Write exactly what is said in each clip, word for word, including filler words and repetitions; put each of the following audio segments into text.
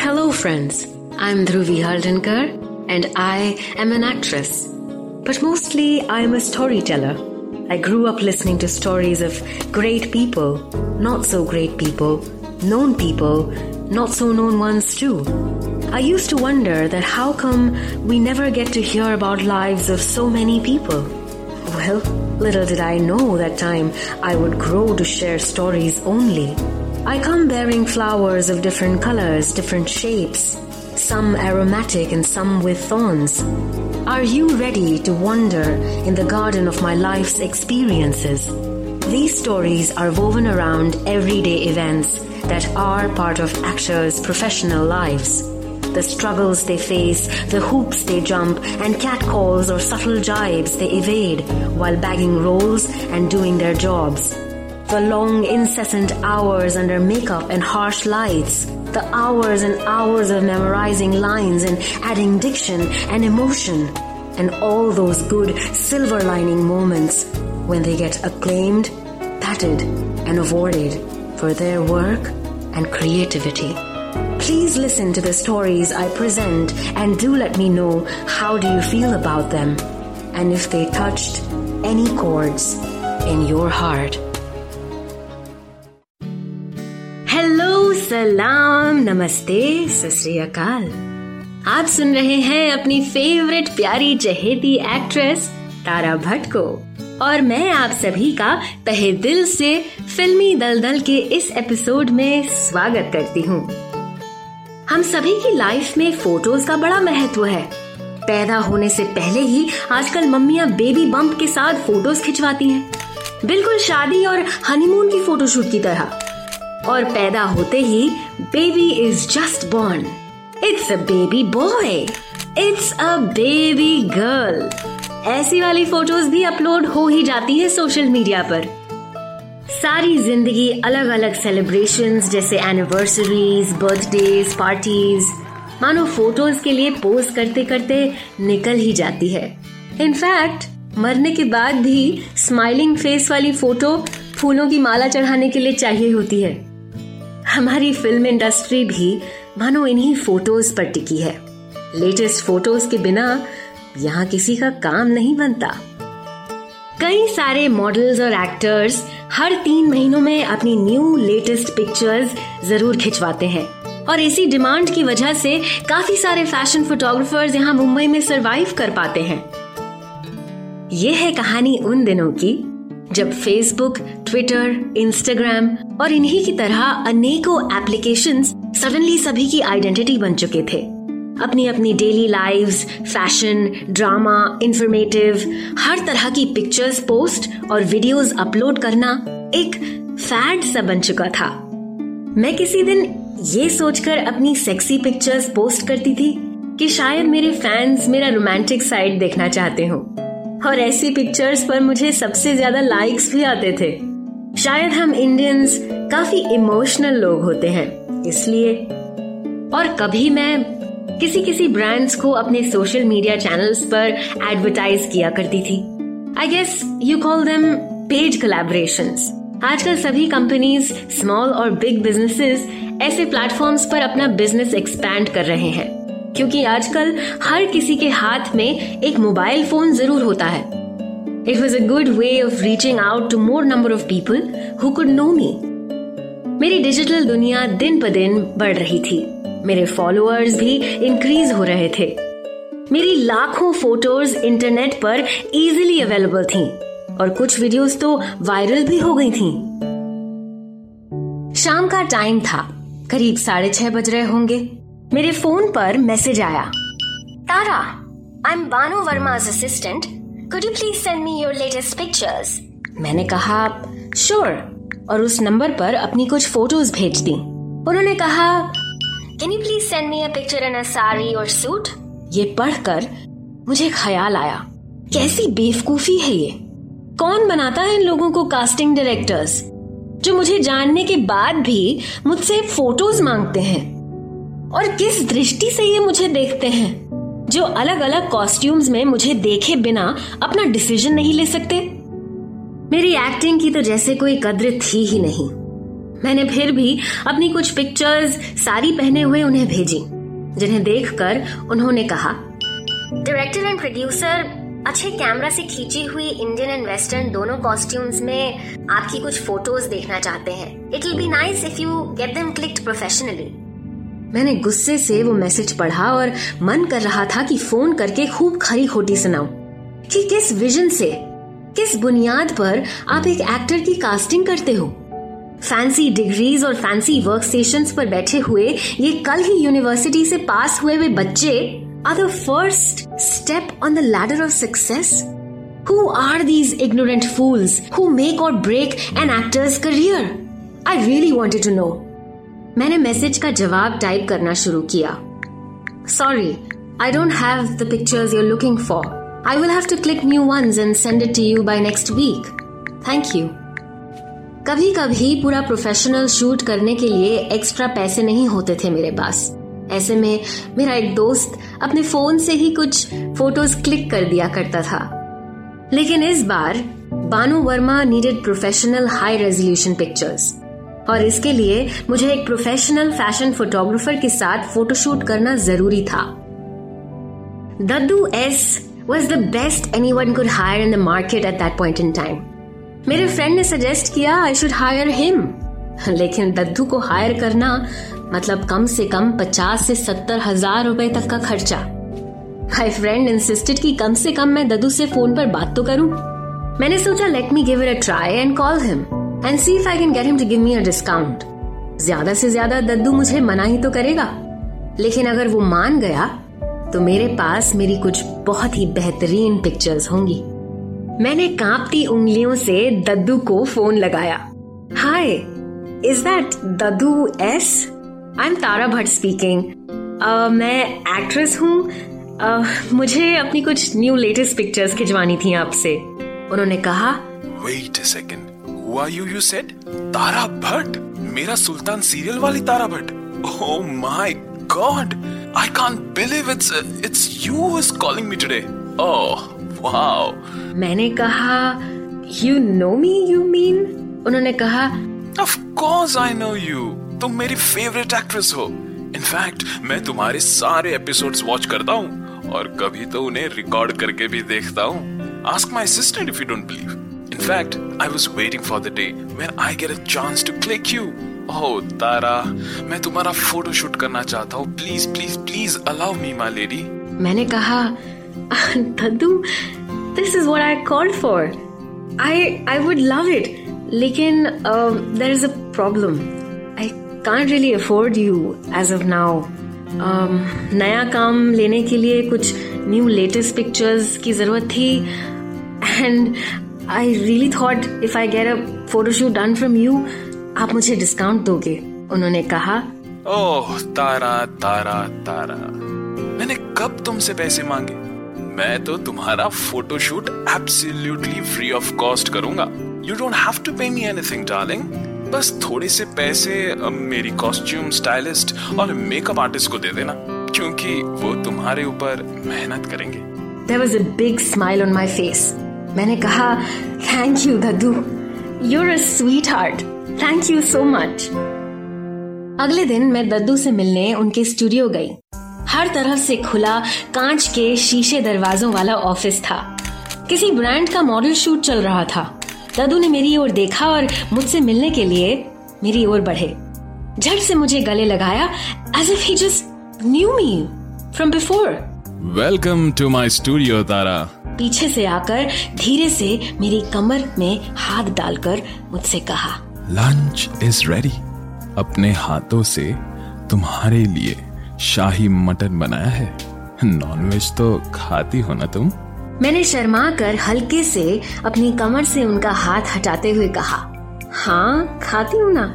Hello friends, I'm Dhruvi Haldankar and I am an actress. But mostly I'm a storyteller. I grew up listening to stories of great people, not so great people, known people, not so known ones too. I used to wonder that how come we never get to hear about lives of so many people? Well, little did I know that time I would grow to share stories only. I come bearing flowers of different colors, different shapes, some aromatic and some with thorns. Are you ready to wander in the garden of my life's experiences? These stories are woven around everyday events that are part of actors' professional lives. The struggles they face, the hoops they jump, and catcalls or subtle jibes they evade while bagging roles and doing their jobs. The long, incessant hours under makeup and harsh lights. The hours and hours of memorizing lines and adding diction and emotion. And all those good silver lining moments when they get acclaimed, patted, and awarded for their work and creativity. Please listen to the stories I present and do let me know how do you feel about them and if they touched any chords in your heart. Hello, सलाम, नमस्ते, सत श्री अकाल। आप सुन रहे हैं अपनी favourite प्यारी चहेती actress तारा भट्ट को और मैं आप सभी का तहे दिल से फिल्मी दलदल के इस एपिसोड में स्वागत करती हूँ। हम सभी की लाइफ में फोटोज का बड़ा महत्व है। पैदा होने से पहले ही आजकल मम्मियाँ बेबी बम्प के साथ फोटोज खिंचवाती हैं, बिल्कुल शादी और हनीमून की फोटोशूट की तरह। और पैदा होते ही baby is just born, it's a baby boy, it's a baby girl, ऐसी वाली फोटोज भी अपलोड हो ही जाती है सोशल मीडिया पर। सारी जिंदगी अलग अलग सेलिब्रेशंस जैसे एनिवर्सरीज, बर्थडेज, पार्टीज, मानो फोटोज के लिए पोज करते करते निकल ही जाती है। इनफैक्ट मरने के बाद भी स्माइलिंग फेस वाली फोटो फूलों की माला चढ़ाने के लिए चाहिए होती है। हमारी फिल्म इंडस्ट्री भी मानो इन्हीं फोटोज पर टिकी है। लेटेस्ट फोटोज के बिना यहाँ किसी का काम नहीं बनता। कई सारे मॉडल्स और एक्टर्स हर तीन महीनों में अपनी न्यू लेटेस्ट पिक्चर्स जरूर खिंचवाते हैं और इसी डिमांड की वजह से काफी सारे फैशन फोटोग्राफर्स यहाँ मुंबई में सरवाइव कर पाते हैं। ये है कहानी उन दिनों की जब फेसबुक, ट्विटर, इंस्टाग्राम और इन्हीं की तरह अनेकों एप्लीकेशंस सडनली सभी की आइडेंटिटी बन चुके थे। अपनी अपनी daily lives, fashion, drama, informative, हर तरह की पिक्चर्स पोस्ट और वीडियोस अपलोड करना एक फैड सा बन चुका था। मैं किसी दिन ये सोचकर अपनी सेक्सी पिक्चर्स पोस्ट करती थी कि शायद मेरे फैंस मेरा रोमांटिक साइड देखना चाहते हो, और ऐसी पिक्चर्स पर मुझे सबसे ज्यादा लाइक्स भी आते थे। शायद हम इंडियंस काफी इमोशनल लोग होते हैं इसलिए। और कभी मैं किसी किसी ब्रांड्स को अपने सोशल मीडिया चैनल्स पर एडवर्टाइज किया करती थी। I guess you call them paid collaborations. आजकल सभी कंपनीज, स्मॉल और बिग बिजनेसेस ऐसे प्लेटफॉर्म्स पर अपना बिजनेस एक्सपैंड कर रहे हैं, क्योंकि आजकल हर किसी के हाथ में एक मोबाइल फोन जरूर होता है। It was a good way of reaching out to more number of people who could know me. मेरी डिजिटल दुनिया दिन ब दिन बढ़ रही थी। मेरे फॉलोअर्स भी इंक्रीज हो रहे थे। मेरी लाखों फोटोज इंटरनेट पर इजीली अवेलेबल थीं और कुछ वीडियोस तो वायरल भी हो गई थीं। शाम का टाइम था, करीब साढ़े छह बज रहे होंगे। मेरे फोन पर मैसेज आया, Tara, I am Bano Verma's assistant. Could you please send me your latest pictures? मैंने कहा श्योर sure, और उस नंबर पर अपनी कुछ फोटोज भेज दी। उन्होंने कहा Can you please send me a picture in a sari or suit? ये पढ़कर मुझे ख्याल आया, कैसी बेवकूफी है ये। कौन बनाता है इन लोगों को कास्टिंग डायरेक्टर्स जो मुझे जानने के बाद भी मुझसे फोटोज मांगते हैं, और किस दृष्टि से ये मुझे देखते हैं जो अलग अलग कॉस्ट्यूम्स में मुझे देखे बिना अपना डिसीजन नहीं ले सकते। मेरी एक्टिंग की तो जैसे कोई कद्र थी ही नहीं। मैंने फिर भी अपनी कुछ पिक्चर्स साड़ी पहने हुए उन्हें भेजी, जिन्हें देखकर उन्होंने कहा, डायरेक्टर एंड प्रोड्यूसर अच्छे कैमरा से खींची हुई इंडियन एंड वेस्टर्न दोनों कॉस्ट्यूम्स में आपकी कुछ फोटोज देखना चाहते हैं. It will be nice if you get them clicked professionally. मैंने गुस्से से वो मैसेज पढ़ा और मन कर रहा था कि फोन करके खूब खरी खोटी सुनाऊं कि किस विजन से, किस बुनियाद पर आप एक एक्टर की कास्टिंग करते हो. फैंसी डिग्रीज और फैंसी वर्क स्टेशंस पर बैठे हुए ये कल ही यूनिवर्सिटी से पास हुए हुए बच्चे are the first step on the ladder of success? Who are these ignorant fools who make or break an actor's career? I really wanted to know. मैंने मैसेज का जवाब टाइप करना शुरू किया. Sorry, I don't have the pictures you're looking for. I will have to click new ones and send it to you by next week. Thank you. कभी कभी पूरा professional shoot करने के लिए एक्स्ट्रा पैसे नहीं होते थे मेरे पास. ऐसे में मेरा एक दोस्त अपने फोन से ही कुछ फोटोज क्लिक कर दिया करता था. लेकिन इस बार Banu Verma needed professional high resolution pictures, और इसके लिए मुझे एक प्रोफेशनल फैशन फोटोग्राफर के साथ फोटोशूट करना जरूरी था. Daddu S was the best anyone could hire in the market at that point in time. मेरे फ्रेंड ने सजेस्ट किया I should hire him. लेकिन दद्दू को हायर करना मतलब कम से कम पचास से सत्तर हजार रुपए तक का खर्चा. माय फ्रेंड इंसिस्टेड कि कम से कम मैं दद्दू से फोन पर बात तो करूं. मैंने सोचा let me give it a try and call him and see if I can get him to give me a discount. ज्यादा से ज्यादा दद्दू मुझे मना ही तो करेगा, लेकिन अगर वो मान गया तो मेरे पास मेरी कुछ बहुत ही बेहतरीन पिक्चर्स होंगी. मैंने कांपती उंगलियों से दद्दू को फोन लगाया. Hi, is that Daddu S? I am Tara Bhatt speaking. मैं एक्ट्रेस हूँ. uh, मुझे अपनी कुछ न्यू लेटेस्ट पिक्चर्स खिंचवानी थी आपसे. उन्होंने कहा, wait a second, who are you? You said Tara Bhatt, मेरा सुल्तान सीरियल वाली Tara Bhatt. Oh my God, I can't believe it's it's you who is calling me today. Oh wow. मैंने कहा, you know me you mean? उन्होंने कहा, of course I know you. तुम मेरी favourite actress हो. In fact मैं तुम्हारे सारे एपिसोड्स वॉच करता हूँ और कभी तो उन्हें रिकॉर्ड करके भी देखता हूँ. Ask my sister if you don't believe. In fact I was waiting for the day when I get a chance to click you. Oh Tara, मैं तुम्हारा फोटो शूट करना चाहता हूँ. Please please please allow me my lady. मैंने कहा, Daddu, this is what I called for. I I would love it, लेकिन there is a problem. Can't really afford you as of now. um, नया काम लेने के लिए कुछ न्यू लेटेस्ट पिक्चर्स की जरूरत थी and I really thought if I get a photo shoot done from you, आप मुझे डिस्काउंट दोगे. उन्होंने कहा, ओह तारा तारा तारा, मैंने कब तुमसे पैसे मांगे? मैं तो तुम्हारा photo shoot absolutely free of cost करूंगा. You don't have to pay me anything, darling. बस थोड़े से पैसे मेरी कॉस्ट्यूम स्टाइलिस्ट और मेकअप आर्टिस्ट को दे देना, क्योंकि वो तुम्हारे ऊपर मेहनत करेंगे. There was a big smile on my face. मैंने कहा, Thank you, Daddu. You're a sweetheart. Thank you so much. अगले दिन मैं दद्दू से मिलने उनके स्टूडियो गई. हर तरफ से खुला कांच के शीशे दरवाजों वाला ऑफिस था. किसी ब्रांड का मॉडल शूट चल रहा था. दद्दू ने मेरी ओर देखा और मुझसे मिलने के लिए मेरी ओर बढ़े. झट से मुझे गले लगाया as if he just knew me from before. Welcome to my studio, तारा. पीछे से आकर धीरे से मेरी कमर में हाथ डालकर मुझसे कहा, लंच इज रेडी. अपने हाथों से तुम्हारे लिए शाही मटन बनाया है. नॉनवेज तो खाती हो ना तुम? मैंने शर्मा कर हल्के से अपनी कमर से उनका हाथ हटाते हुए कहा, हाँ खाती हूँ ना.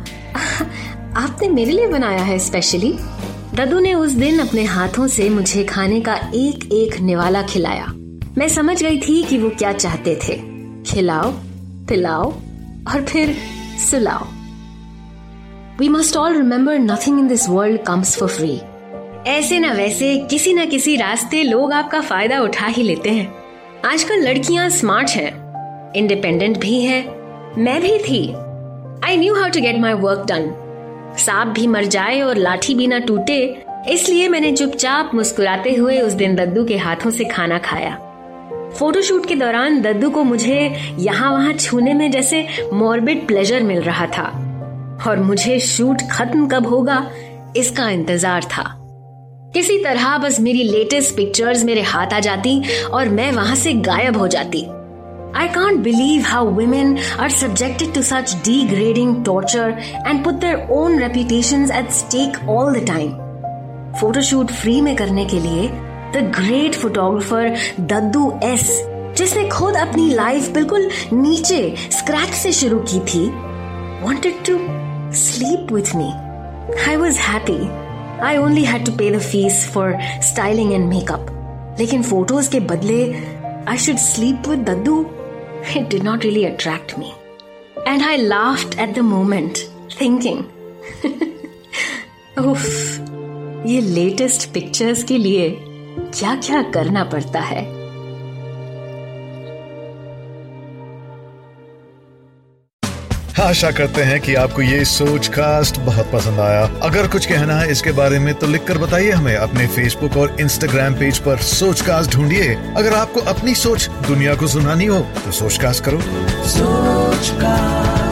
आपने मेरे लिए बनाया है स्पेशली. दद्दू ने उस दिन अपने हाथों से मुझे खाने का एक एक निवाला खिलाया. मैं समझ गई थी कि वो क्या चाहते थे. खिलाओ, पिलाओ और फिर सुलाओ. We must all remember nothing in this world comes for free. ऐसे न वैसे किसी न किसी रास्ते लोग आपका फायदा उठा ही लेते हैं. आजकल लड़कियां स्मार्ट हैं, इंडिपेंडेंट भी हैं. मैं भी थी. I knew how to get my work done. सांप भी मर जाए और लाठी भी ना टूटे, इसलिए मैंने चुपचाप मुस्कुराते हुए उस दिन दद्दू के हाथों से खाना खाया। फोटोशूट के दौरान दद्दू को मुझे यहाँ वहां छूने में जैसे मॉर्बिड प्लेजर मिल रहा था और मुझे शूट खत्म कब होगा इसका इंतजार था। किसी तरह बस मेरी लेटेस्ट पिक्चर्स मेरे हाथ आ जाती और मैं वहां से गायब हो जाती। I can't believe how women are subjected to such degrading torture and put their own reputations at stake all the time. Photoshoot free में करने के लिए the great photographer Daddu S, जिसने खुद अपनी लाइफ बिल्कुल नीचे स्क्रैच से शुरू की थी, wanted to sleep with me. I was happy. I only had to pay the fees for styling and makeup. लेकिन फोटोज के बदले I should sleep with Daddu. It did not really attract me. And I laughed at the moment, thinking, उफ, ये latest pictures के लिए क्या क्या करना पड़ता है। आशा करते हैं कि आपको ये सोच कास्ट बहुत पसंद आया। अगर कुछ कहना है इसके बारे में तो लिखकर बताइए हमें अपने फेसबुक और इंस्टाग्राम पेज पर सोच कास्ट ढूंढिए। अगर आपको अपनी सोच दुनिया को सुनानी हो तो सोच कास्ट करो। सोच कास्ट।